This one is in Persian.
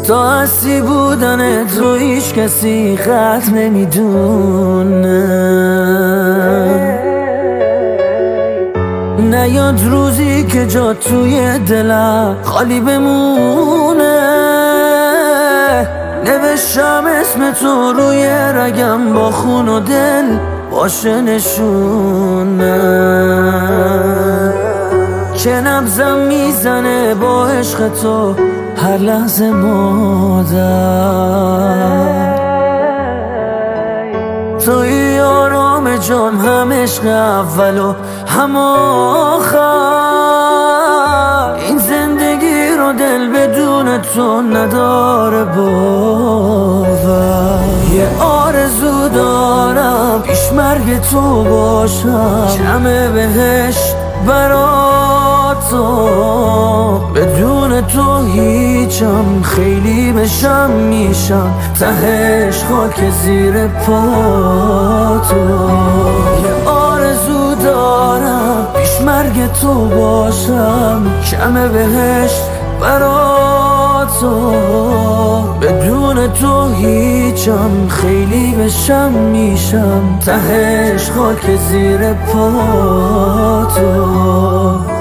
تا هستی بودنت رو هیچ کسی ختم نمیدونه. نیاد روزی که جا توی دلم خالی بمونه. نوشتم اسم تو روی رگم با خون و دل باشه نشونه، که نبضم میزنه با عشق تو هر لحظه مادر. توی آرام جام، هم عشق اول و هم آخر. این زندگی رو دل بدون تو نداره باور. یه آرزو دارم پیش مرگ تو باشم، جمع بهشت برا تو. بدون تو هیچم، خیلی بشم میشم تهش خاک زیر پا تو. یه آرزو دارم پیش مرگ تو باشم، کم بهشت برا تو. بدون تو هیچم، خیلی بشم میشم تهش خاک زیر پا تو.